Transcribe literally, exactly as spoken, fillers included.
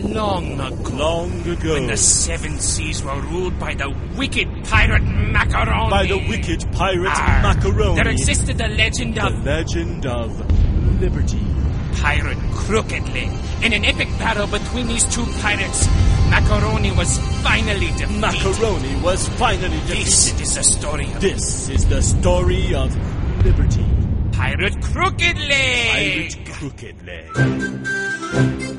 long ago. Long ago. When the seven seas were ruled by the wicked pirate Macaroni. By the wicked pirate Arr, Macaroni. There existed the legend The of... legend of liberty. Pirate Crooked Leg. In an epic battle between these two pirates, Macaroni was finally defeated. Macaroni was finally defeated. This is the story of... This is the story of liberty. Pirate Crooked Leg. Pirate Crooked Leg.